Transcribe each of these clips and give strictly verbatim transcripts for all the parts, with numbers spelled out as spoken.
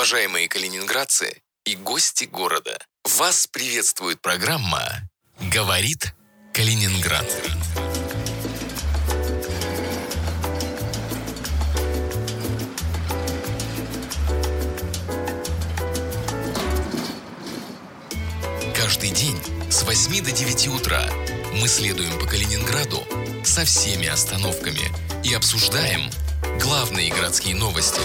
Уважаемые калининградцы и гости города, вас приветствует программа «Говорит Калининград». Каждый день с восьми до девяти утра мы следуем по Калининграду со всеми остановками и обсуждаем главные городские новости.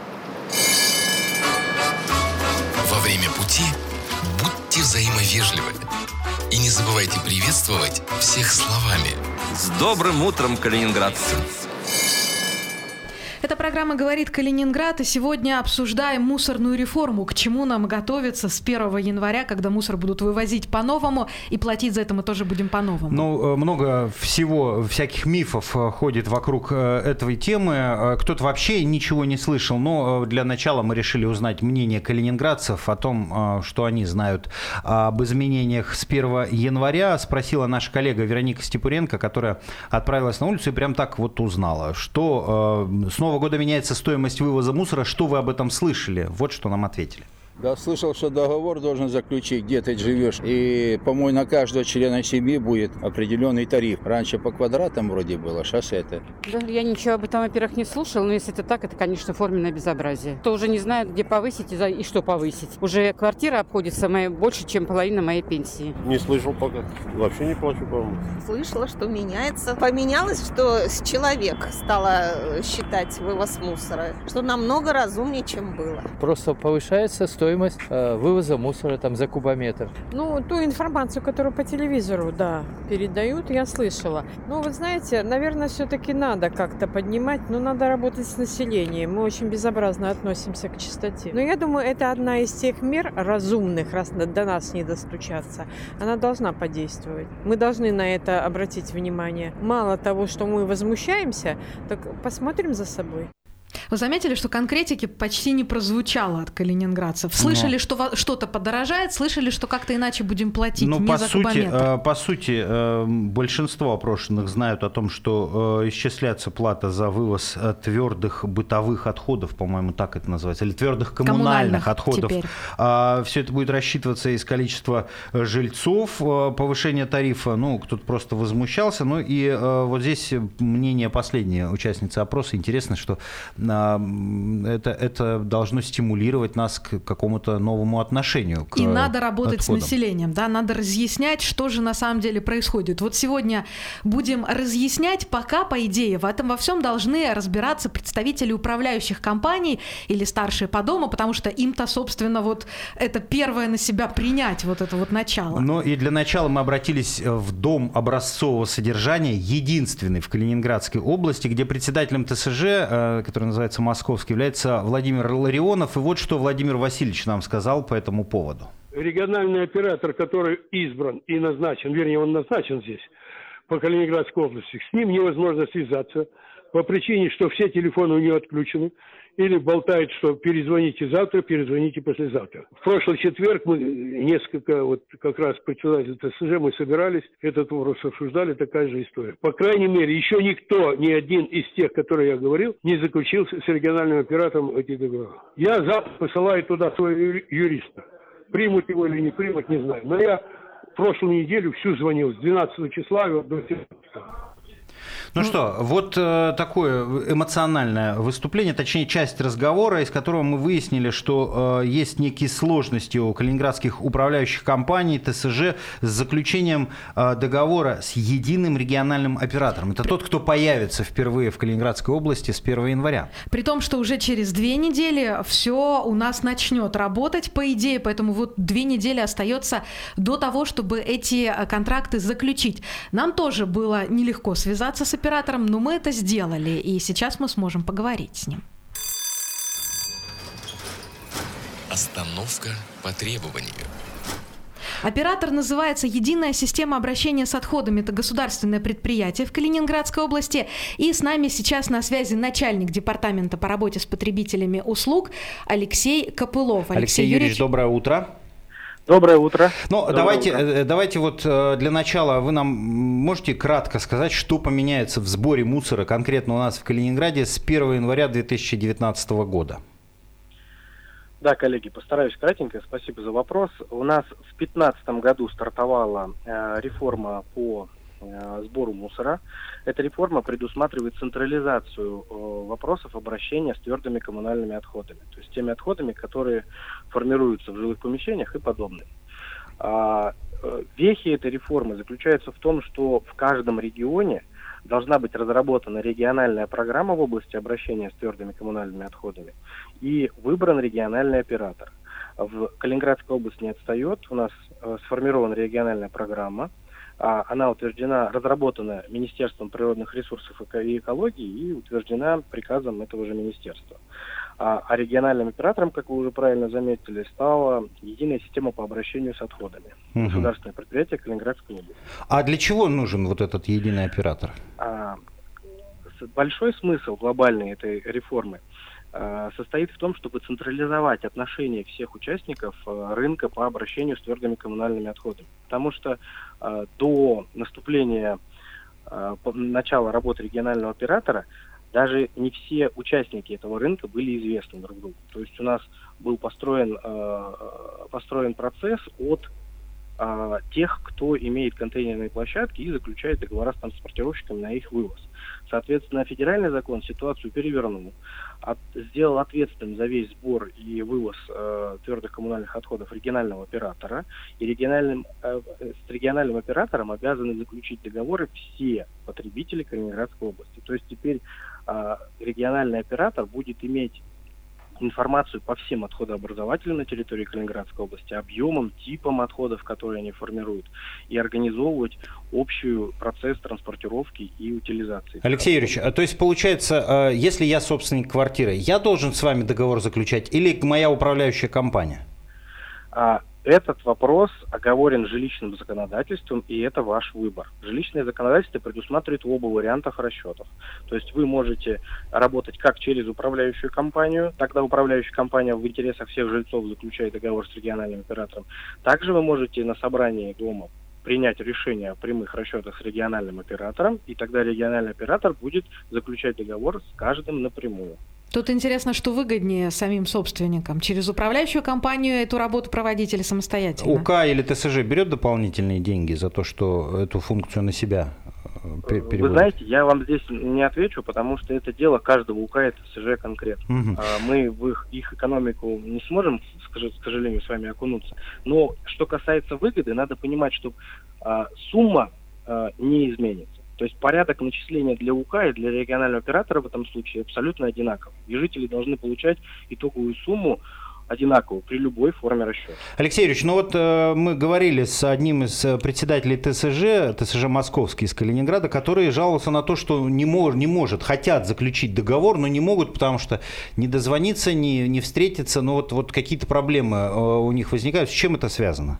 Во время пути будьте взаимовежливы и не забывайте приветствовать всех словами. С добрым утром, калининградцы! Эта программа «Говорит Калининград», и сегодня обсуждаем мусорную реформу, к чему нам готовиться с первого января, когда мусор будут вывозить по-новому, и платить за это мы тоже будем по-новому. Ну, много всего, всяких мифов ходит вокруг этой темы. Кто-то вообще ничего не слышал, но для начала мы решили узнать мнение калининградцев о том, что они знают об изменениях с первого января. Спросила наша коллега Вероника Степуренко, которая отправилась на улицу и прям так вот узнала, что снова года меняется стоимость вывоза мусора. Что вы об этом слышали? Вот что нам ответили. Да, слышал, что договор должен заключить, где ты живешь. И, по-моему, на каждого члена семьи будет определенный тариф. Раньше по квадратам вроде было, сейчас это. Да, я ничего об этом, во-первых, не слушала, но если это так, это, конечно, форменное безобразие. Кто уже не знает, где повысить и, за... и что повысить. Уже квартира обходится моей больше, чем половина моей пенсии. Не слышал пока. Вообще не плачу, по-моему. Слышала, что меняется. Поменялось, что с человек стало считать вывоз мусора, что намного разумнее, чем было. Просто повышается стоимость стоимость э, вывоза мусора там за кубометр. Ну, ту информацию, которую по телевизору, да, передают, я слышала. Ну, вы знаете, наверное, все-таки надо как-то поднимать, но надо работать с населением. Мы очень безобразно относимся к чистоте. Но я думаю, это одна из тех мер разумных, раз до нас не достучаться. Она должна подействовать. Мы должны на это обратить внимание. Мало того, что мы возмущаемся, так посмотрим за собой. Вы заметили, что конкретики почти не прозвучало от калининградцев? Слышали, Но... что что-то подорожает, слышали, что как-то иначе будем платить, ну, не по за сути, кубометр? По сути, большинство опрошенных знают о том, что исчисляется плата за вывоз твердых бытовых отходов, по-моему, так это называется, или твердых коммунальных, коммунальных отходов. Теперь. Все это будет рассчитываться из количества жильцов, повышение тарифа, ну, кто-то просто возмущался. Ну и вот здесь мнение последней участницы опроса. Интересно, что Это, это должно стимулировать нас к какому-то новому отношению к И надо работать отходам. с населением, да, надо разъяснять, что же на самом деле происходит. Вот сегодня будем разъяснять, пока, по идее, в этом во всем должны разбираться представители управляющих компаний или старшие по дому, потому что им-то, собственно, вот это первое на себя принять, вот это вот начало. Ну и для начала мы обратились в Дом образцового содержания, единственный в Калининградской области, где председателем ТСЖ, который называется «Московский», является Владимир Ларионов. И вот что Владимир Васильевич нам сказал по этому поводу. Региональный оператор, который избран и назначен, вернее, он назначен здесь, по Калининградской области, с ним невозможно связаться по причине, что все телефоны у него отключены, или болтают, что перезвоните завтра, перезвоните послезавтра. В прошлый четверг мы несколько, вот как раз председатель ТСЖ, мы собирались, этот вопрос обсуждали, такая же история. По крайней мере, еще никто, ни один из тех, которые я говорил, не заключил с региональным оператором эти договоры. Я завтра посылаю туда своего юриста. Примут его или не примут, не знаю. Но я прошлую неделю всю звонил, с двенадцатого числа до семнадцатого. Ну, ну что, вот э, такое эмоциональное выступление, точнее, часть разговора, из которого мы выяснили, что э, есть некие сложности у калининградских управляющих компаний, ТСЖ, с заключением э, договора с единым региональным оператором. Это тот, кто появится впервые в Калининградской области с первого января. При том, что уже через две недели все у нас начнет работать, по идее, поэтому вот две недели остается до того, чтобы эти контракты заключить. Нам тоже было нелегко связаться с оператором, но мы это сделали, и сейчас мы сможем поговорить с ним. Остановка по требованию. Оператор называется «Единая система обращения с отходами». Это государственное предприятие в Калининградской области. И с нами сейчас на связи начальник департамента по работе с потребителями услуг Алексей Копылов. Алексей, Алексей Юрьевич, Юрьевич, доброе утро. Доброе утро. Ну, Доброе давайте, утро. давайте вот для начала вы нам можете кратко сказать, что поменяется в сборе мусора конкретно у нас в Калининграде с первого января две тысячи девятнадцатого года? Да, коллеги, постараюсь кратенько. Спасибо за вопрос. У нас в две тысячи пятнадцатом году стартовала э, реформа по э, сбору мусора. Эта реформа предусматривает централизацию э, вопросов обращения с твердыми коммунальными отходами, то есть теми отходами, которые формируются в жилых помещениях и подобные. А, э, вехи этой реформы заключаются в том, что в каждом регионе должна быть разработана региональная программа в области обращения с твердыми коммунальными отходами и выбран региональный оператор. В Калининградской области не отстает, у нас э, сформирована региональная программа, а, она утверждена, разработана Министерством природных ресурсов и экологии и утверждена приказом этого же министерства. А, а региональным оператором, как вы уже правильно заметили, стала единая система по обращению с отходами. Угу. Государственное предприятие Калининградской области. А для чего нужен вот этот единый оператор? А, большой смысл глобальной этой реформы а, состоит в том, чтобы централизовать отношения всех участников а, рынка по обращению с твердыми коммунальными отходами. Потому что а, до наступления а, начала работы регионального оператора даже не все участники этого рынка были известны друг другу. То есть у нас был построен, э, построен процесс от э, тех, кто имеет контейнерные площадки и заключает договора с транспортировщиками на их вывоз. Соответственно, федеральный закон ситуацию перевернул, от, сделал ответственным за весь сбор и вывоз э, твердых коммунальных отходов регионального оператора. И региональным, э, с региональным оператором обязаны заключить договоры все потребители Калининградской области. То есть теперь э, региональный оператор будет иметь информацию по всем отходообразователям на территории Калининградской области, объемам, типам отходов, которые они формируют, и организовывать общий процесс транспортировки и утилизации. Алексей Юрьевич, то есть получается, если я собственник квартиры, я должен с вами договор заключать или моя управляющая компания? Этот вопрос оговорен жилищным законодательством, и это ваш выбор. Жилищное законодательство предусматривает оба вариантах расчетов. То есть вы можете работать как через управляющую компанию, тогда управляющая компания в интересах всех жильцов заключает договор с региональным оператором. Также вы можете на собрании дома принять решение о прямых расчетах с региональным оператором, и тогда региональный оператор будет заключать договор с каждым напрямую. Тут интересно, что выгоднее самим собственникам? Через управляющую компанию эту работу проводить или самостоятельно? УК или ТСЖ берет дополнительные деньги за то, что эту функцию на себя переводит? Вы знаете, я вам здесь не отвечу, потому что это дело каждого УК и ТСЖ конкретно. Угу. Мы в их, их экономику не сможем, к сожалению, с вами окунуться. Но что касается выгоды, надо понимать, что а, сумма а, не изменится. То есть порядок начисления для УК и для регионального оператора в этом случае абсолютно одинаков. И жители должны получать итоговую сумму одинаковую при любой форме расчета. Алексей Юрьевич, ну вот э, мы говорили с одним из председателей ТСЖ, ТСЖ Московский из Калининграда, который жаловался на то, что не, мож, не может, хотят заключить договор, но не могут, потому что не дозвониться, не, не встретиться, но вот, вот какие-то проблемы э, у них возникают. С чем это связано?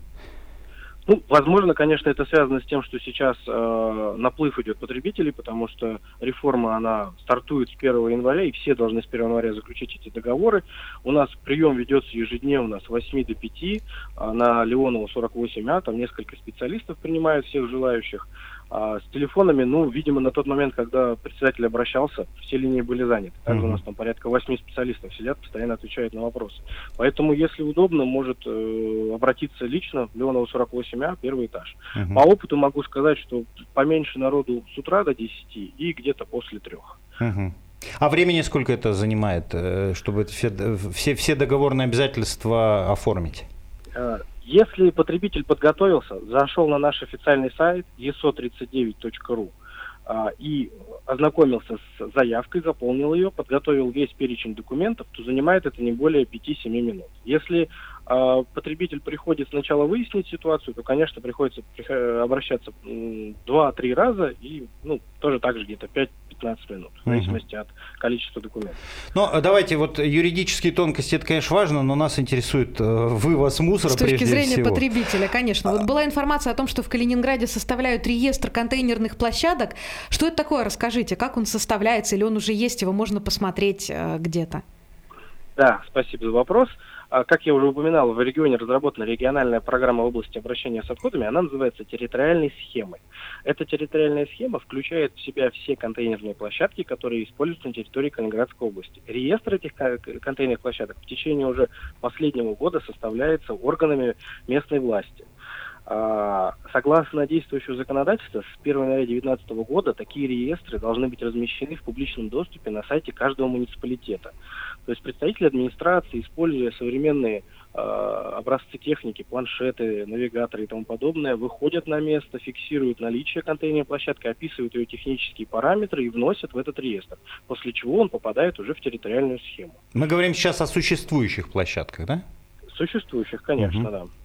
Ну, возможно, конечно, это связано с тем, что сейчас э, наплыв идет потребителей, потому что реформа, она стартует с первого января, и все должны с первого января заключить эти договоры. У нас прием ведется ежедневно с восьми до пяти, э, на Леонова сорок восемь А, там несколько специалистов принимают всех желающих. А с телефонами, ну, видимо, на тот момент, когда председатель обращался, все линии были заняты. Также mm-hmm. у нас там порядка восьми специалистов сидят, постоянно отвечают на вопросы. Поэтому, если удобно, может э, обратиться лично в Леонова сорок восемь А, первый этаж. Mm-hmm. По опыту могу сказать, что поменьше народу с утра до десяти и где-то после трех. Mm-hmm. А времени сколько это занимает, чтобы все, все, все договорные обязательства оформить? Если потребитель подготовился, зашел на наш официальный сайт и эс о тридцать девять точка ру а, и ознакомился с заявкой, заполнил ее, подготовил весь перечень документов, то занимает это не более пяти-семи минут. Если а, потребитель приходит сначала выяснить ситуацию, то, конечно, приходится обращаться два-три раза и ну, тоже так же где-то пять-пятнадцать минут, в зависимости от количества документов. Ну, давайте, вот юридические тонкости, это, конечно, важно, но нас интересует вывоз мусора прежде всего. С точки зрения потребителя, конечно. Вот была информация о том, что в Калининграде составляют реестр контейнерных площадок. Что это такое? Расскажите, как он составляется, или он уже есть, его можно посмотреть где-то? Да, спасибо за вопрос. как я уже упоминал, в регионе разработана региональная программа в области обращения с отходами, она называется территориальной схемой. Эта территориальная схема включает в себя все контейнерные площадки, которые используются на территории Калининградской области. Реестр этих контейнерных площадок в течение уже последнего года составляется органами местной власти. Согласно действующему законодательству, с первого января две тысячи девятнадцатого года такие реестры должны быть размещены в публичном доступе на сайте каждого муниципалитета. То есть представители администрации, используя современные э, образцы техники, планшеты, навигаторы и тому подобное, выходят на место, фиксируют наличие контейнерной площадки, описывают ее технические параметры и вносят в этот реестр, после чего он попадает уже в территориальную схему. Мы говорим сейчас о существующих площадках, да? Существующих, конечно, угу. да.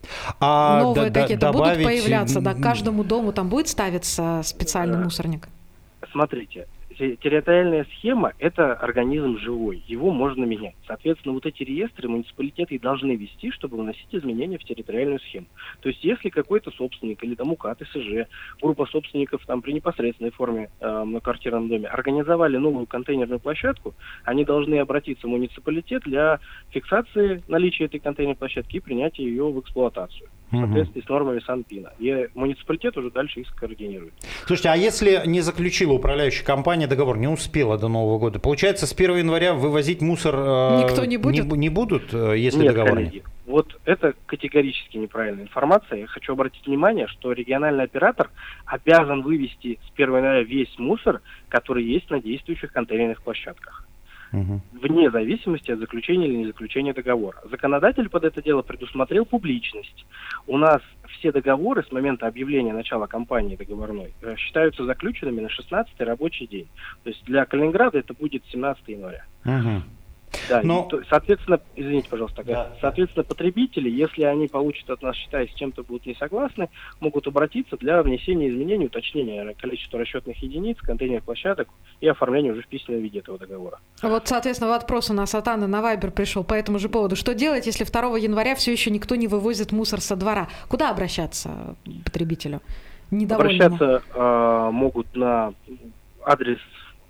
А новые да, какие-то добавить... будут появляться, да, к каждому дому там будет ставиться специальный да. мусорник? Смотрите, территориальная схема – это организм живой, его можно менять. Соответственно, вот эти реестры муниципалитеты и должны вести, чтобы вносить изменения в территориальную схему. То есть, если какой-то собственник или там УК, ТСЖ, группа собственников там при непосредственной форме э, на квартирном доме организовали новую контейнерную площадку, они должны обратиться в муниципалитет для фиксации наличия этой контейнерной площадки и принятия ее в эксплуатацию. В соответствии с нормами Санпина. И муниципалитет уже дальше их скоординирует. Слушайте, а если не заключила управляющая компания договор, не успела до Нового года, получается, с первого января вывозить мусор э, никто не будет? Не, не будут, если нет, договор коллеги, нет? Вот это категорически неправильная информация. Я хочу обратить внимание, что региональный оператор обязан вывести с первого января весь мусор, который есть на действующих контейнерных площадках. Угу. Вне зависимости от заключения или незаключения договора. Законодатель под это дело предусмотрел публичность. У нас все договоры с момента объявления начала кампании договорной считаются заключенными на шестнадцатый рабочий день. То есть для Калининграда это будет семнадцатого января. Угу. Да, Но... и, соответственно, извините, пожалуйста, да. соответственно, потребители, если они получат от нас счета и с чем-то будут не согласны, могут обратиться для внесения изменений, уточнения количества расчетных единиц, контейнерных площадок и оформления уже в письменном виде этого договора. Вот, соответственно, вопрос у нас от Анны на Вайбер пришел по этому же поводу. Что делать, если второго января все еще никто не вывозит мусор со двора? Куда обращаться потребителю? Недовольному? Обращаться э, могут на адрес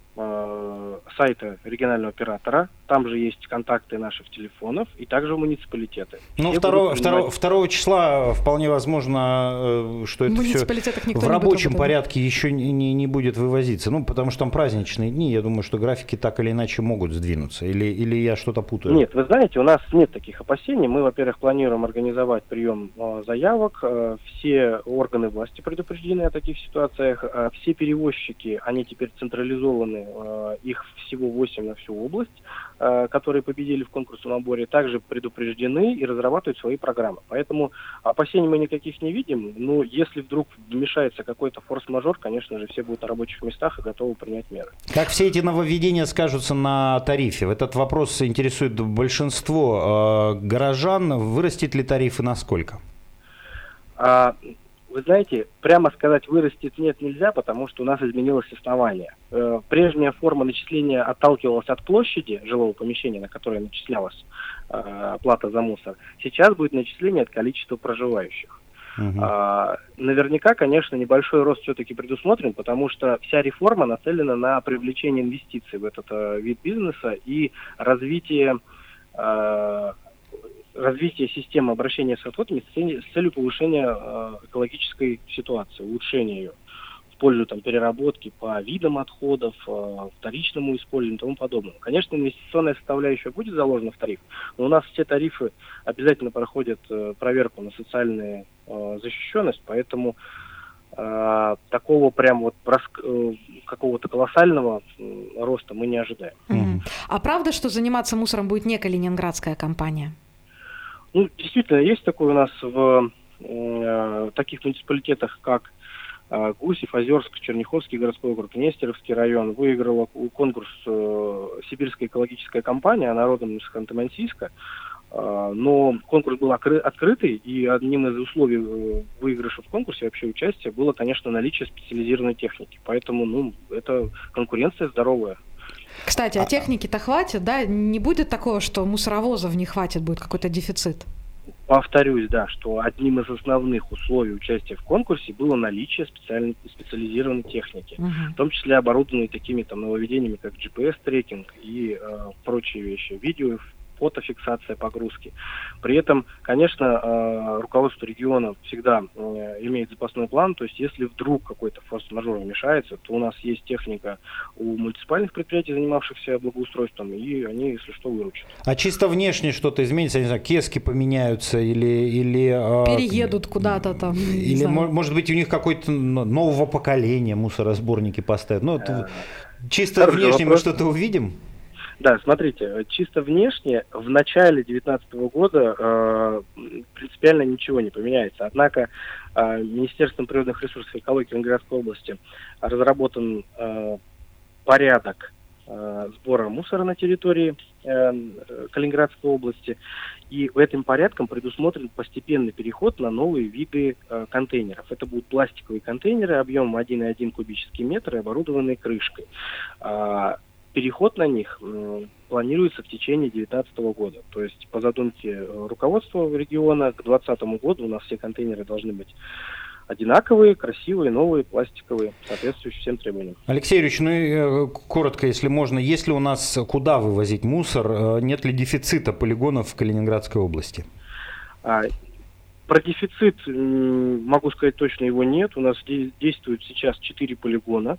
сайта регионального оператора, там же есть контакты наших телефонов, и также муниципалитеты. Ну, второго, второго, второго числа вполне возможно, что это все в рабочем порядке еще не, не, не будет вывозиться. Ну, потому что там праздничные дни, я думаю, что графики так или иначе могут сдвинуться. Или, или я что-то путаю? Нет, вы знаете, у нас нет таких опасений. Мы, во-первых, планируем организовать прием э, заявок. Э, все органы власти предупреждены о таких ситуациях. Э, все перевозчики, они теперь централизованы. Их всего восемь на всю область, которые победили в конкурсном наборе, также предупреждены и разрабатывают свои программы. Поэтому опасений мы никаких не видим. Но если вдруг вмешается какой-то форс-мажор, конечно же, все будут на рабочих местах и готовы принять меры. Как все эти нововведения скажутся на тарифе? Этот вопрос интересует большинство горожан. Вырастет ли тариф и насколько? А... Вы знаете, прямо сказать вырастет нет нельзя, потому что у нас изменилось основание. Э, прежняя форма начисления отталкивалась от площади жилого помещения, на которое начислялась э, оплата за мусор. Сейчас будет начисление от количества проживающих. Угу. Э, наверняка, конечно, небольшой рост все-таки предусмотрен, потому что вся реформа нацелена на привлечение инвестиций в этот э, вид бизнеса и развитие э, развитие системы обращения с отходами с целью повышения э, экологической ситуации, улучшения ее в пользу там, переработки по видам отходов, э, вторичному использованию и тому подобное. Конечно, инвестиционная составляющая будет заложена в тариф, но у нас все тарифы обязательно проходят э, проверку на социальную э, защищенность, поэтому э, такого прям вот э, какого-то колоссального э, роста мы не ожидаем. Mm-hmm. А правда, что заниматься мусором будет не калининградская компания? Ну, действительно, есть такое у нас в э, таких муниципалитетах, как э, Гусев, Озерск, Черняховский городской округ, Нестеровский район. Выиграла конкурс э, Сибирская экологическая компания, она родом из Ханты-Мансийска. Э, но конкурс был окры- открытый, и одним из условий выигрыша в конкурсе, вообще участия, было, конечно, наличие специализированной техники. Поэтому, ну, это конкуренция здоровая. Кстати, а техники-то хватит, да? Не будет такого, что мусоровозов не хватит, будет какой-то дефицит? Повторюсь, да, что одним из основных условий участия в конкурсе было наличие специальной, специализированной техники, uh-huh. в том числе оборудованной такими там нововведениями, как джи пи эс-трекинг и э, прочие вещи, видео фотофиксация погрузки. При этом, конечно, руководство региона всегда имеет запасной план, то есть если вдруг какой-то форс-мажор вмешается, то у нас есть техника у муниципальных предприятий, занимавшихся благоустройством, и они, если что, выручат. А чисто внешне что-то изменится? Не знаю, кески поменяются или... или переедут куда-то там. Или, может быть, у них какое-то нового поколения мусоросборники поставят? Ну, это, чисто Хорошо, внешне вопрос. Мы что-то увидим? Да, смотрите, чисто внешне в начале две тысячи девятнадцатого года э, принципиально ничего не поменяется. Однако э, Министерством природных ресурсов и экологии Калининградской области разработан э, порядок э, сбора мусора на территории э, Калининградской области. И этим порядком предусмотрен постепенный переход на новые виды э, контейнеров. Это будут пластиковые контейнеры объемом один и один кубический метр и оборудованные крышкой. Э, Переход на них э, планируется в течение две тысячи девятнадцатого года. То есть по задумке руководства региона к двадцатому году у нас все контейнеры должны быть одинаковые, красивые, новые, пластиковые, соответствующие всем требованиям. Алексей Юрьевич, ну и коротко, если можно, есть ли у нас куда вывозить мусор, нет ли дефицита полигонов в Калининградской области? А, про дефицит могу сказать точно, его нет. У нас действует сейчас четыре полигона.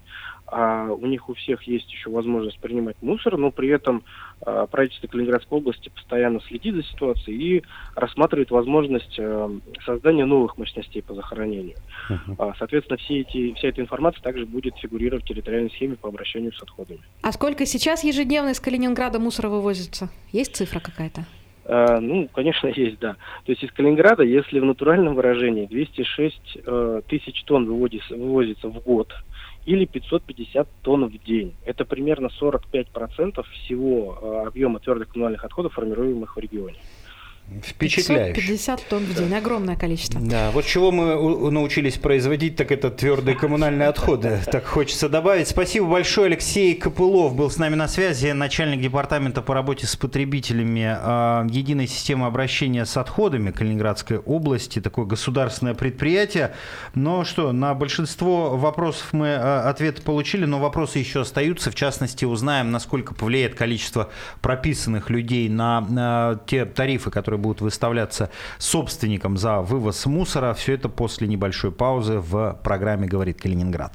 А у них у всех есть еще возможность принимать мусор, но при этом а, правительство Калининградской области постоянно следит за ситуацией и рассматривает возможность а, создания новых мощностей по захоронению. Uh-huh. А, соответственно, все эти, вся эта информация также будет фигурировать в территориальной схеме по обращению с отходами. А сколько сейчас ежедневно из Калининграда мусора вывозится? Есть цифра какая-то? Uh, ну, конечно, есть, да. То есть из Калининграда, если в натуральном выражении двести шесть uh, тысяч тонн выводится, вывозится в год, или пятьсот пятьдесят тонн в день. Это примерно сорок пять процентов всего э, объема твердых коммунальных отходов, формируемых в регионе. Впечатляюще. пятьсот пятьдесят тонн в день, огромное количество. Да, вот чего мы научились производить, так это твердые коммунальные отходы. Так хочется добавить. Спасибо большое. Алексей Копылов был с нами на связи, начальник департамента по работе с потребителями э, единой системы обращения с отходами Калининградской области. Такое государственное предприятие. Но что, на большинство вопросов мы э, ответы получили, но вопросы еще остаются. В частности, узнаем, насколько повлияет количество прописанных людей на, на те тарифы, которые будут выставляться собственникам за вывоз мусора. Все это после небольшой паузы в программе «Говорит Калининград».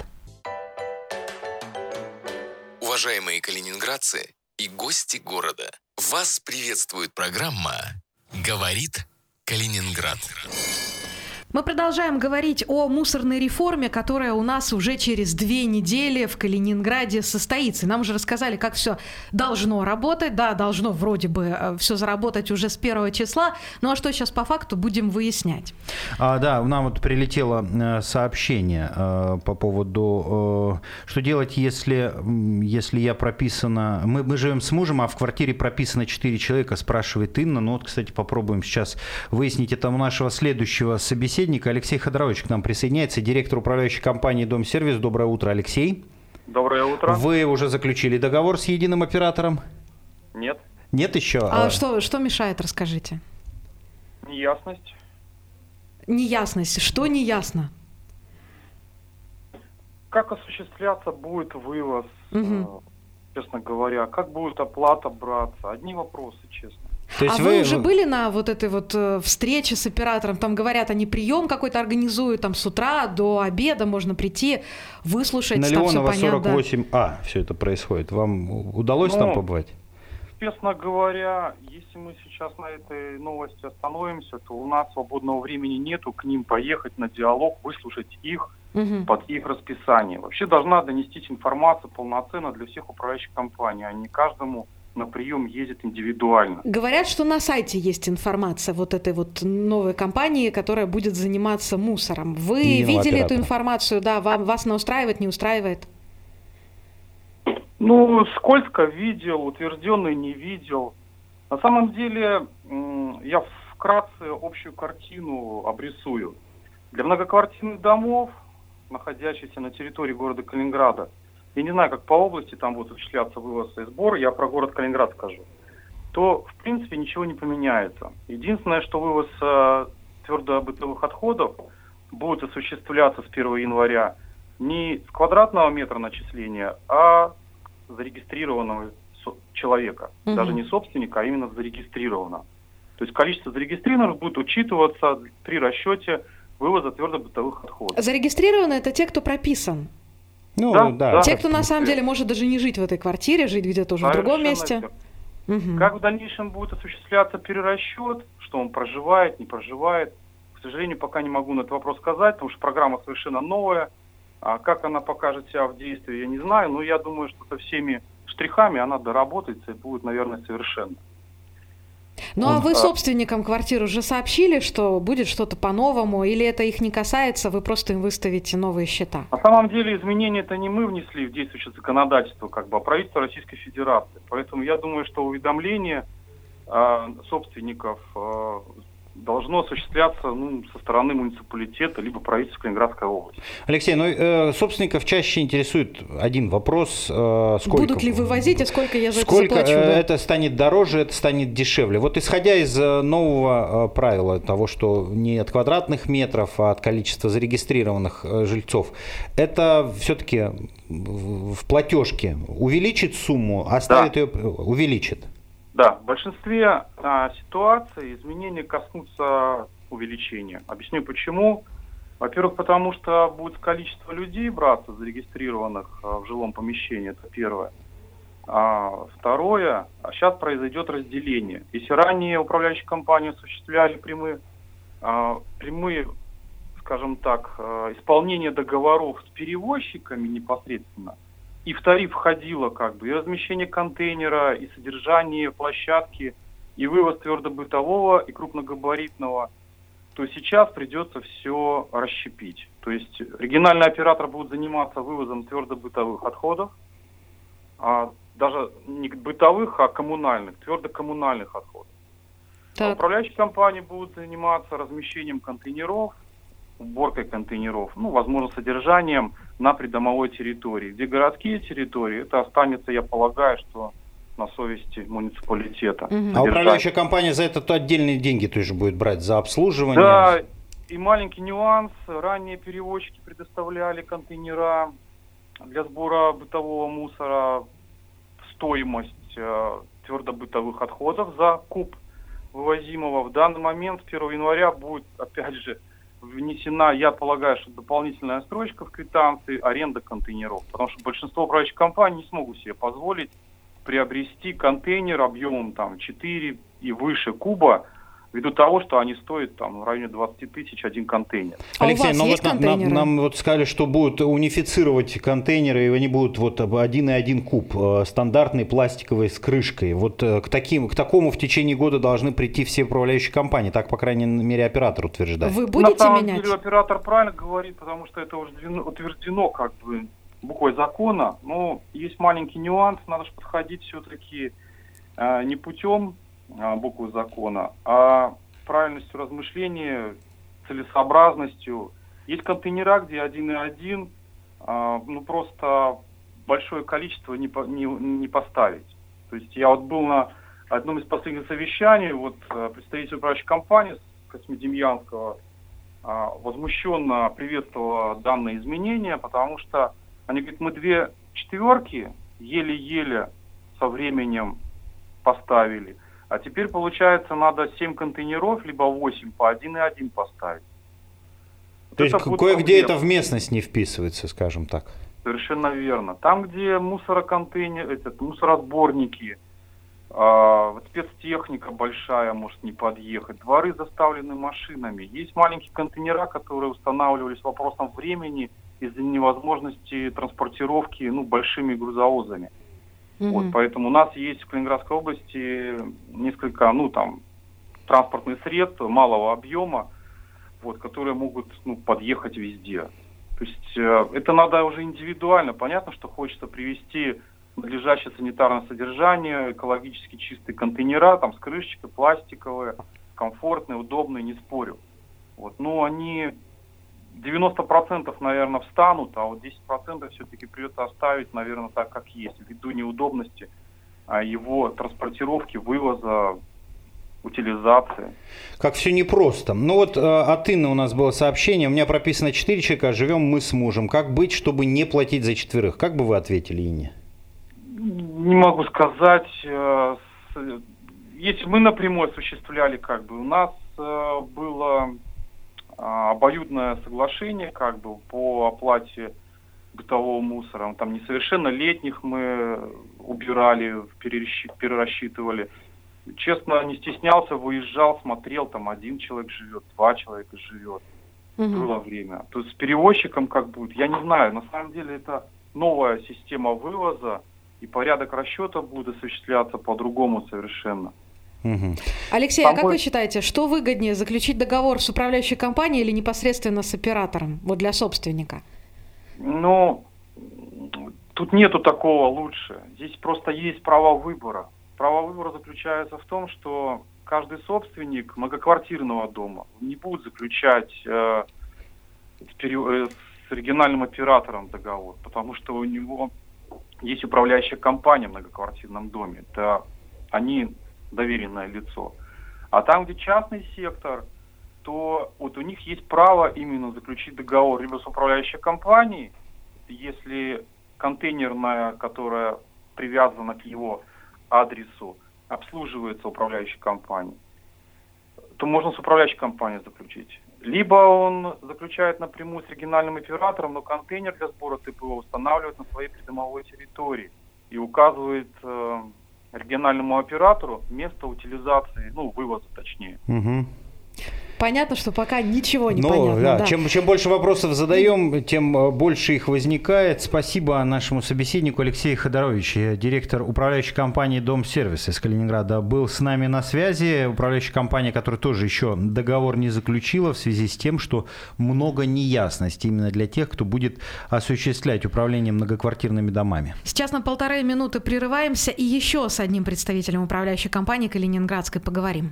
Уважаемые калининградцы и гости города, вас приветствует программа «Говорит Калининград». Мы продолжаем говорить о мусорной реформе, которая у нас уже через две недели в Калининграде состоится. Нам уже рассказали, как все должно работать. Да, должно вроде бы все заработать уже с первого числа. Ну а что сейчас по факту, будем выяснять. А, да, нам вот прилетело сообщение э, по поводу, э, что делать, если, если я прописана... Мы, мы живем с мужем, а в квартире прописано четыре человека, спрашивает Инна. Ну вот, кстати, попробуем сейчас выяснить это у нашего следующего собеседника. Алексей Ходорович к нам присоединяется, директор управляющей компании «Дом-сервис». Доброе утро, Алексей. Доброе утро. Вы уже заключили договор с единым оператором? Нет. Нет еще? А, а... Что, что мешает, расскажите? Неясность. Неясность. Что неясно? Как осуществляться будет вывоз, угу. э, честно говоря? Как будет оплата браться? Одни вопросы, честно. То есть а вы... вы уже были на вот этой вот встрече с оператором? Там говорят, они прием какой-то организуют, там с утра до обеда можно прийти, выслушать. На Леонова сорок восемь А все это происходит. Вам удалось ну, там побывать? Честно говоря, если мы сейчас на этой новости остановимся, то у нас свободного времени нету к ним поехать на диалог, выслушать их угу. под их расписание. Вообще должна донестись информация полноценно для всех управляющих компаний, а не каждому на прием ездит индивидуально. Говорят, что на сайте есть информация вот этой вот новой компании, которая будет заниматься мусором. Вы Единого видели оператора. Эту информацию? Да, вам, вас она устраивает, не устраивает? Ну, сколько видел, утвержденный не видел. На самом деле, я вкратце общую картину обрисую. Для многоквартирных домов, находящихся на территории города Калининграда, я не знаю, как по области там будет осуществляться вывоз и сбор, я про город Калининград скажу, то, в принципе, ничего не поменяется. Единственное, что вывоз э, твердобытовых отходов будет осуществляться с первого января не с квадратного метра начисления, а зарегистрированной человека, угу. даже не собственника, а именно зарегистрировано. То есть количество зарегистрированных будет учитываться при расчете вывоза твердобытовых отходов. Зарегистрированы — это те, кто прописан. Ну, да, да. Те, кто на самом деле может даже не жить в этой квартире, жить где-то уже в другом месте. Угу. Как в дальнейшем будет осуществляться перерасчет, что он проживает, не проживает, к сожалению, пока не могу на этот вопрос сказать, потому что программа совершенно новая. А как она покажет себя в действии, я не знаю, но я думаю, что со всеми штрихами она доработается и будет, наверное, совершенно. Ну а вы собственникам квартир уже сообщили, что будет что-то по-новому, или это их не касается, вы просто им выставите новые счета? На самом деле изменения это не мы внесли в действующее законодательство, как бы, а правительство Российской Федерации. Поэтому я думаю, что уведомление э, собственников э, должно осуществляться ну, со стороны муниципалитета либо правительства Калининградской области. Алексей, ну э, собственников чаще интересует один вопрос. Э, сколько, Будут ли вывозить, и сколько я за сколько, это заплачу? Сколько да? это станет дороже, это станет дешевле. Вот исходя из нового э, правила того, что не от квадратных метров, а от количества зарегистрированных э, жильцов, это все-таки в платежке увеличит сумму, оставит да. ее, увеличит? Да, в большинстве а, ситуаций изменения коснутся увеличения. Объясню почему. Во-первых, потому что будет количество людей браться, зарегистрированных а, в жилом помещении, это первое. А, второе, а сейчас произойдет разделение. Если ранее управляющие компании осуществляли прямые, а, прямые, скажем так, а, исполнение договоров с перевозчиками непосредственно, и в тариф входило как бы и размещение контейнера, и содержание площадки, и вывоз твердобытового и крупногабаритного, то сейчас придется все расщепить. То есть региональный оператор будет заниматься вывозом твердобытовых отходов, а даже не бытовых, а коммунальных, твердокоммунальных отходов. А управляющие компании будут заниматься размещением контейнеров, уборкой контейнеров, ну, возможно, содержанием на придомовой территории. Где городские территории, это останется, я полагаю, что на совести муниципалитета. Угу. А управляющая компания за это то отдельные деньги тоже будет брать за обслуживание? Да, и маленький нюанс. Ранее перевозчики предоставляли контейнера для сбора бытового мусора, стоимость э, твердобытовых отходов за куб вывозимого. В данный момент с первого января будет, опять же, внесена, я полагаю, что дополнительная строчка в квитанции аренда контейнеров, потому что большинство управляющих компаний не смогут себе позволить приобрести контейнер объемом там четыре и выше куба, ввиду того, что они стоят там в районе двадцать тысяч один контейнер. А Алексей, ну вот нам, нам, нам вот сказали, что будут унифицировать контейнеры, и они будут вот один и один куб, стандартный пластиковый с крышкой. Вот к, таким, к такому в течение года должны прийти все управляющие компании, так, по крайней мере, оператор утверждает. Вы будете На самом менять? деле оператор правильно говорит, потому что это уже утверждено как бы буквой закона, но есть маленький нюанс, надо же подходить все-таки э, не путем буквы закона, а правильностью размышления, целесообразностью. Есть контейнера, где один и один, а, ну просто большое количество не, по, не, не поставить. То есть я вот был на одном из последних совещаний, вот представитель управляющей компании Космодемьянского а, возмущенно приветствовал данное изменение, потому что они говорят, мы две четверки еле-еле со временем поставили. А теперь, получается, надо семь контейнеров, либо восемь, по один и один поставить. То есть кое-где это в местность не вписывается, скажем так. Совершенно верно. Там, где мусороконтейнер, этот, мусоросборники, э, спецтехника большая может не подъехать, дворы заставлены машинами. Есть маленькие контейнера, которые устанавливались вопросом времени из-за невозможности транспортировки ну, большими грузовозами. Mm-hmm. Вот, поэтому у нас есть в Калининградской области несколько, ну, там, транспортных средств малого объема, вот, которые могут, ну, подъехать везде. То есть э, это надо уже индивидуально. Понятно, что хочется привести надлежащее санитарное содержание, экологически чистые контейнера, там, с крышечкой, пластиковые, комфортные, удобные, не спорю. Вот, но они девяносто процентов, наверное, встанут, а вот десять процентов все-таки придется оставить, наверное, так, как есть, ввиду неудобности его транспортировки, вывоза, утилизации. Как все непросто. Ну вот от Инны у нас было сообщение, у меня прописано четыре человека, живем мы с мужем. Как быть, чтобы не платить за четверых? Как бы вы ответили Инне? Не могу сказать. Если мы напрямую осуществляли, как бы, у нас было обоюдное соглашение, как бы, по оплате бытового мусора. Там несовершеннолетних мы убирали, перерасчитывали. Честно, не стеснялся, выезжал, смотрел, там один человек живет, два человека живет. Угу. Было время. То есть с перевозчиком как будет, я не знаю. На самом деле это новая система вывоза, и порядок расчета будет осуществляться по-другому совершенно. Угу. Алексей, Там а как будет... вы считаете, что выгоднее, заключить договор с управляющей компанией или непосредственно с оператором, вот для собственника? Ну, тут нету такого лучше. Здесь просто есть право выбора. Право выбора заключается в том, что каждый собственник многоквартирного дома не будет заключать э, с, пере... с региональным оператором договор, потому что у него есть управляющая компания в многоквартирном доме. Это они доверенное лицо. А там, где частный сектор, то вот у них есть право именно заключить договор либо с управляющей компанией, если контейнерная, которая привязана к его адресу, обслуживается управляющей компанией, то можно с управляющей компанией заключить. Либо он заключает напрямую с региональным оператором, но контейнер для сбора ТПО устанавливает на своей придомовой территории и указывает э, региональному оператору место утилизации, ну, вывоза точнее. Угу. Понятно, что пока ничего не ну, понятно. Да. Да. Чем, чем больше вопросов задаем, тем больше их возникает. Спасибо нашему собеседнику Алексею Ходоровичу, директор управляющей компании «Дом-сервис» из Калининграда, был с нами на связи. Управляющая компания, которая тоже еще договор не заключила в связи с тем, что много неясностей именно для тех, кто будет осуществлять управление многоквартирными домами. Сейчас на полторы минуты прерываемся и еще с одним представителем управляющей компании калининградской поговорим.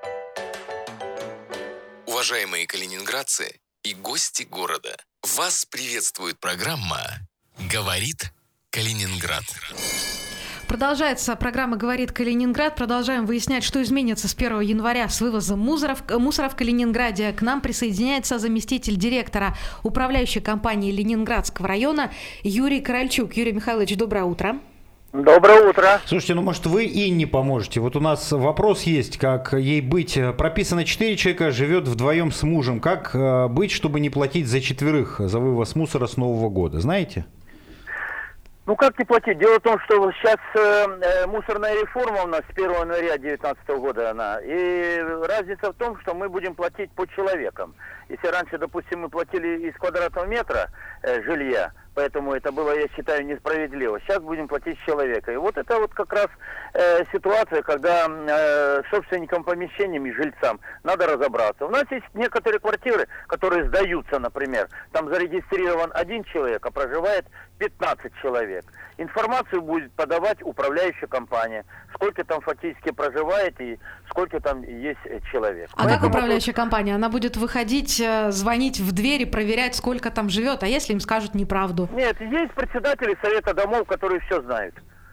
Уважаемые калининградцы и гости города, вас приветствует программа «Говорит Калининград». Продолжается программа «Говорит Калининград». Продолжаем выяснять, что изменится с первого января с вывозом мусора в, мусора в Калининграде. К нам присоединяется заместитель директора управляющей компании Ленинградского района Юрий Корольчук. Юрий Михайлович, доброе утро. Доброе утро. Слушайте, ну может вы Инне поможете? Вот у нас вопрос есть, как ей быть. Прописано четыре человека, живет вдвоем с мужем. Как э, быть, чтобы не платить за четверых за вывоз мусора с Нового года? Знаете? Ну как не платить? Дело в том, что сейчас э, мусорная реформа у нас с первого января две тысячи девятнадцатого года она. И разница в том, что мы будем платить по человекам. Если раньше, допустим, мы платили из квадратного метра э, жилья, поэтому это было, я считаю, несправедливо. Сейчас будем платить с человека. И вот это вот как раз э, ситуация, когда э, собственникам помещениям и жильцам надо разобраться. У нас есть некоторые квартиры, которые сдаются, например. Там зарегистрирован один человек, а проживает пятнадцать человек. Информацию будет подавать управляющая компания, сколько там фактически проживает и сколько там есть человек. А Поэтому как управляющая компания? Она будет выходить, звонить в дверь и проверять, сколько там живет, а если им скажут неправду? Нет, есть председатели совета домов, которые все знают.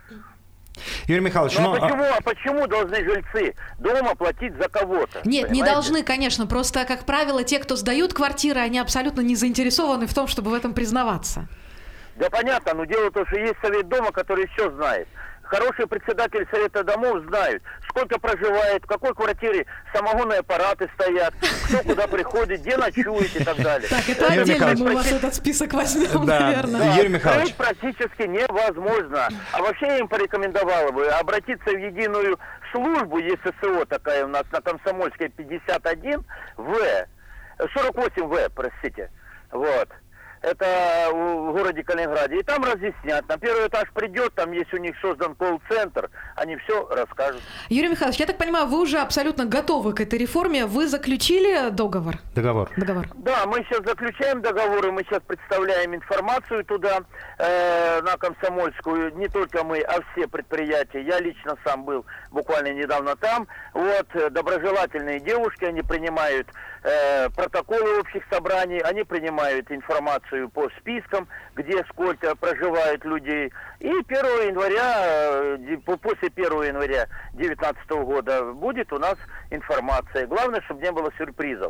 Юрий Михайлович, ну, ну а почему, а почему должны жильцы дома платить за кого-то? Нет, понимаете? Не должны, конечно. Просто, как правило, те, кто сдают квартиры, они абсолютно не заинтересованы в том, чтобы в этом признаваться. Да понятно, но дело в том, что есть совет дома, который все знает. Хорошие председатели совета домов знают, сколько проживает, в какой квартире самогонные аппараты стоят, кто куда приходит, где ночует и так далее. Так, это отдельно мы у вас этот список возьмем, наверное. Юрий Михайлович. Практически невозможно. А вообще я им порекомендовала бы обратиться в единую службу, есть ССО такая у нас на Комсомольской пятьдесят один В, сорок восемь В, простите, вот. Это в городе Калининграде. И там разъяснят. На первый этаж придет, там есть у них создан колл-центр, они все расскажут. Юрий Михайлович, я так понимаю, вы уже абсолютно готовы к этой реформе. Вы заключили договор? Договор. Договор. Да, мы сейчас заключаем договоры, мы сейчас представляем информацию туда, э, на Комсомольскую. Не только мы, а все предприятия. Я лично сам был буквально недавно там. Вот, доброжелательные девушки, они принимают э, протоколы общих собраний, они принимают информацию по спискам, где сколько проживает людей. И первого января, после первого января две тысячи девятнадцатого года будет у нас информация. Главное, чтобы не было сюрпризов.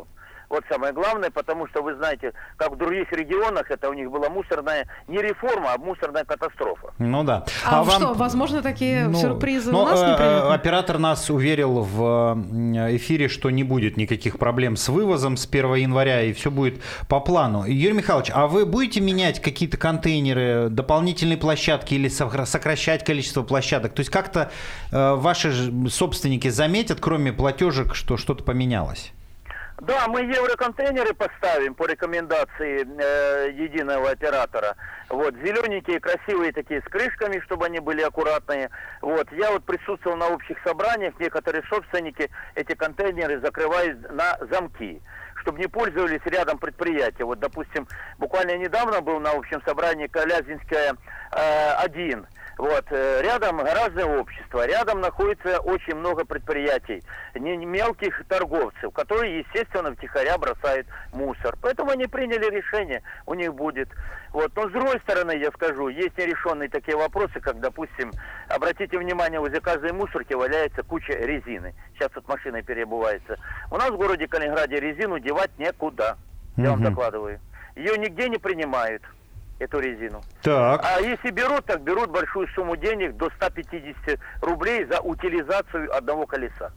Вот самое главное, потому что вы знаете, как в других регионах, это у них была мусорная, не реформа, а мусорная катастрофа. Ну да. А, а что, вам... возможно, такие ну, сюрпризы ну, у нас неприятные? Оператор нас уверил в эфире, что не будет никаких проблем с вывозом с первого января, и все будет по плану. Юрий Михайлович, а вы будете менять какие-то контейнеры, дополнительные площадки или сокращать количество площадок? То есть как-то э, ваши собственники заметят, кроме платежек, что что-то поменялось? Да, мы евроконтейнеры поставим по рекомендации э, единого оператора. Вот, зелененькие, красивые такие, с крышками, чтобы они были аккуратные. Вот, я вот присутствовал на общих собраниях, некоторые собственники эти контейнеры закрывают на замки, чтобы не пользовались рядом предприятия. Вот, допустим, буквально недавно был на общем собрании Калязинская э, один. Вот, рядом гаражное общество, рядом находится очень много предприятий, не, мелких торговцев, которые, естественно, втихаря бросают мусор. Поэтому они приняли решение, у них будет. Вот. Но с другой стороны, я скажу, есть нерешенные такие вопросы, как, допустим, обратите внимание, возле каждой мусорки валяется куча резины. Сейчас вот машина переобувается. У нас в городе Калининграде резину девать некуда, я вам докладываю. Ее нигде не принимают, эту резину. Так. А если берут, так берут большую сумму денег, до ста пятидесяти рублей за утилизацию одного колеса.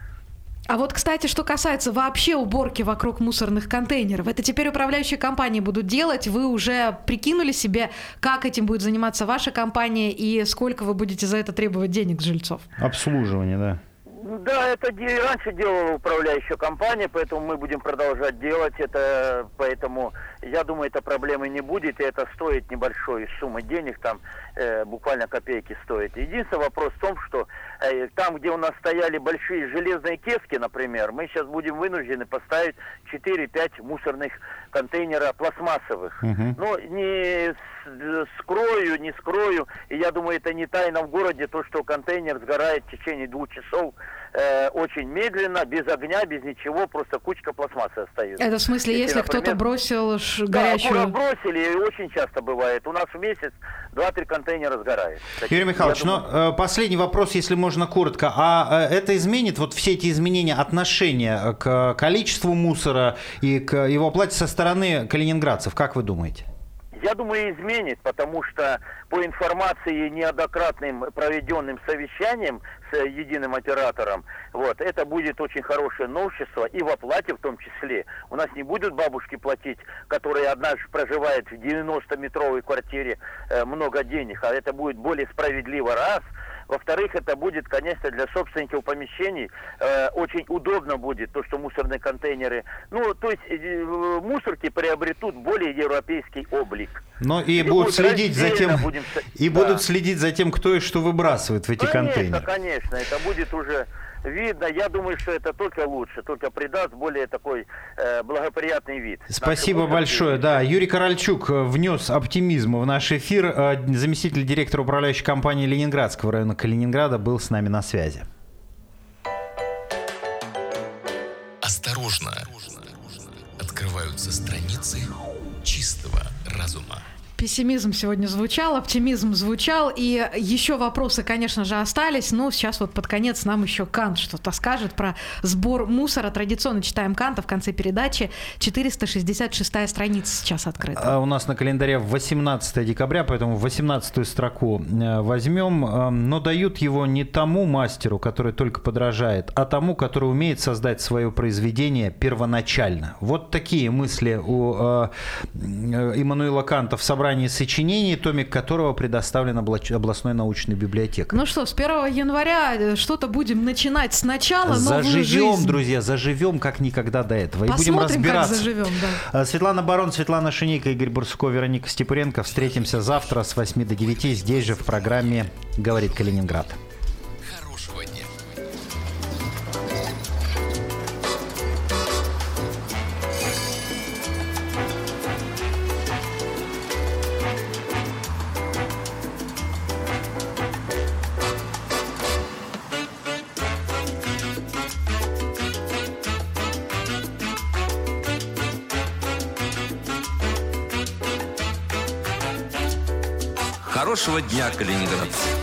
А вот, кстати, что касается вообще уборки вокруг мусорных контейнеров, это теперь управляющие компании будут делать. Вы уже прикинули себе, как этим будет заниматься ваша компания и сколько вы будете за это требовать денег с жильцов? Обслуживание, да. Да, это и раньше делала управляющая компания, поэтому мы будем продолжать делать это, поэтому я думаю, это проблемы не будет, и это стоит небольшой суммы денег, там э, буквально копейки стоит. Единственный вопрос в том, что э, там, где у нас стояли большие железные кески, например, мы сейчас будем вынуждены поставить четыре-пять мусорных контейнеров пластмассовых. Uh-huh. Ну, не скрою, не скрою, и я думаю, это не тайна в городе, то, что контейнер сгорает в течение двух часов э, очень медленно, без огня, без ничего, просто кучка пластмассы остается. Это в смысле, если, если например, кто-то бросил ш... да, горячую... Да, бросили, и очень часто бывает. У нас в месяц два-три контейнера сгорает. Такие, Юрий Михайлович, думаю... но э, последний вопрос, если можно коротко. А э, это изменит, вот все эти изменения отношения к количеству мусора и к его оплате со стороны калининградцев, как вы думаете? Я думаю, изменит, потому что по информации неоднократным проведенным совещанием с единым оператором, вот, это будет очень хорошее новшество и в оплате в том числе. У нас не будут бабушки платить, которые однажды проживают в девяностометровой квартире, э, много денег, а это будет более справедливо, раз. Во-вторых, это будет, конечно, для собственников помещений э, очень удобно будет, то, что мусорные контейнеры, ну, то есть э, мусорки приобретут более европейский облик. Но и, и будут следить за тем, будем... и да. будут следить за тем, кто и что выбрасывает в эти конечно, контейнеры. Конечно, это будет уже видно. Я думаю, что это только лучше, только придаст более такой э, благоприятный вид. Спасибо большое. Да, Юрий Корольчук внес оптимизм в наш эфир. Заместитель директора управляющей компании Ленинградского района Калининграда был с нами на связи. Осторожно! Открываются страницы чистого разума. Пессимизм сегодня звучал, оптимизм звучал, и еще вопросы, конечно же, остались, но сейчас вот под конец нам еще Кант что-то скажет про сбор мусора. Традиционно читаем Канта в конце передачи. четыреста шестьдесят шестая страница сейчас открыта. А у нас на календаре восемнадцатое декабря, поэтому восемнадцатую строку возьмем, но дают его не тому мастеру, который только подражает, а тому, который умеет создать свое произведение первоначально. Вот такие мысли у Иммануила Канта в собрании сочинений, томик которого предоставлен областной научной библиотекой. Ну что, с первого января что-то будем начинать сначала, новую Заживем, жизнь. Друзья, заживем, как никогда до этого. Посмотрим, и будем разбираться. как заживем, да. Светлана Барон, Светлана Шинейко, Игорь Бурско, Вероника Степуренко. Встретимся завтра с восьми до девяти здесь же в программе «Говорит Калининград». Хорошего дня. Хорошего дня, калининградцы!